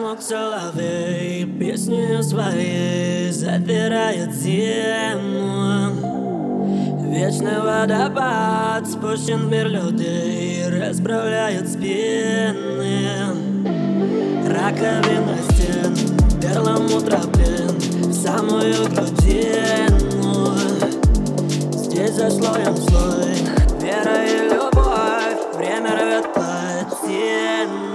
замок соловей песнею своей запирает зиму. Вечный водопад спущен в мир людей, расправляет спины. Раковина стен, перламутроплен в самую грудину. Здесь за слоем слой, вера и любовь, время рвет плотину.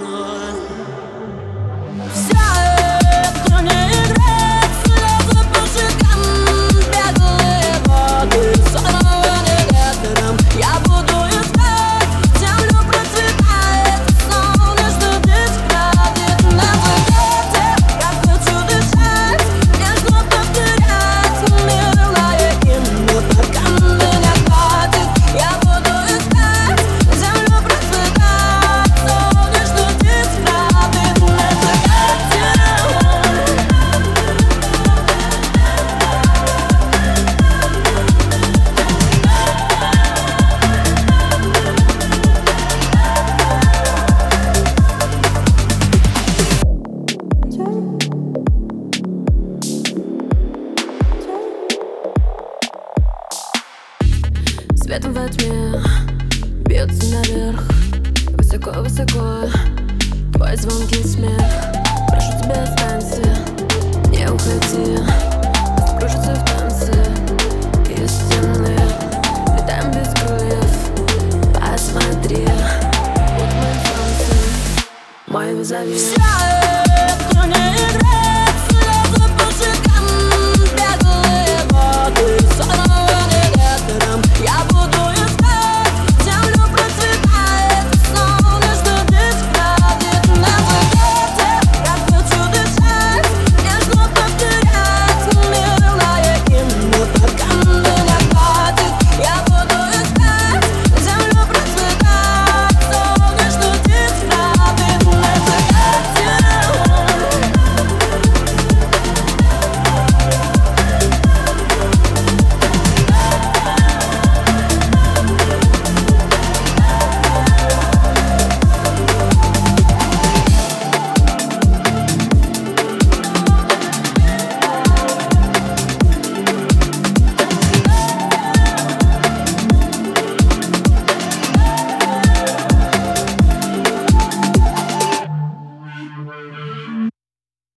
Светом во тьме бьется наверх, высоко-высоко твой звонкий смех. Прошу тебя,